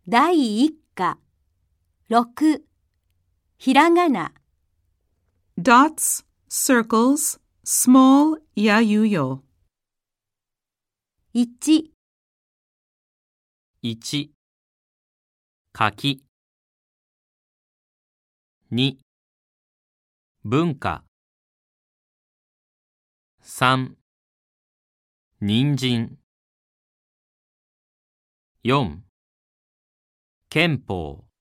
第一課、6、ひらがな。 dots, circles, small やゆよ。 1、 1、柿。2、文化。3、人参。4、憲法。